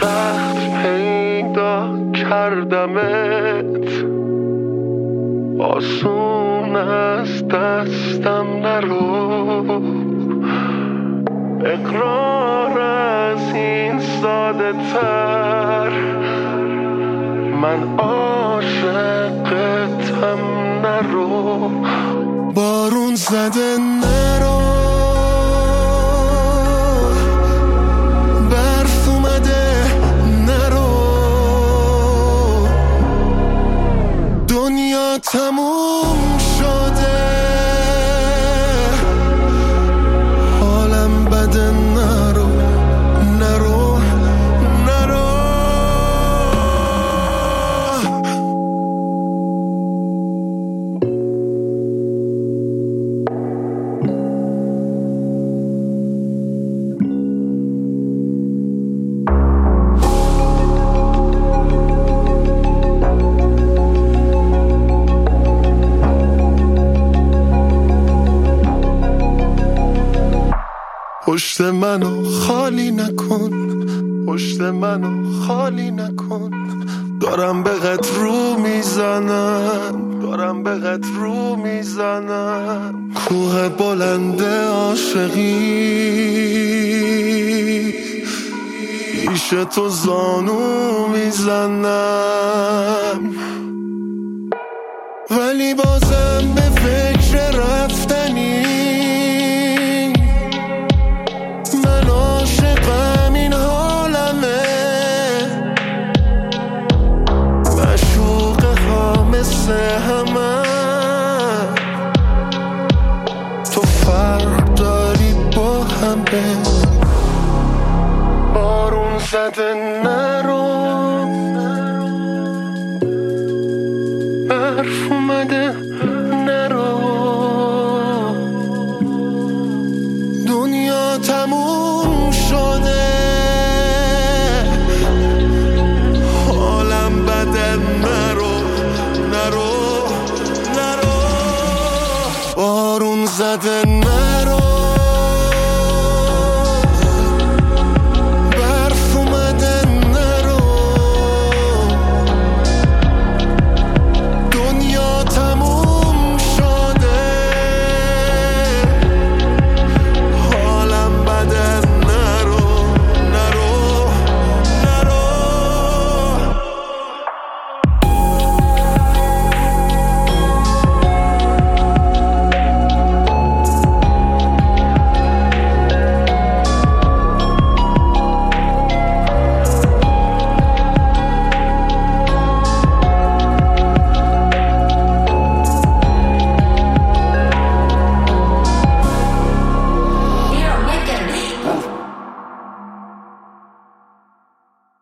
سخت پیدا کردمت، آسون از دستم نرو، اقرار از این ساده تر، من عاشقتم نرو، بارون زده نرو، برف اومده نرو، دنیا تموم شده، حالم بده نرو نرو نرو. پشت منو خالی نکن، پشت منو خالی نکن، دارم به قد رو میزنم، دارم به قد رو میزنم، کوه بلند عاشقی پیش تو زانو میزنم، ولی بازم به فکر رفتنی، من عاشقم این حالمه، مشوقه ها مثل همه، تو فرق داری با همه، بارون زده نرو،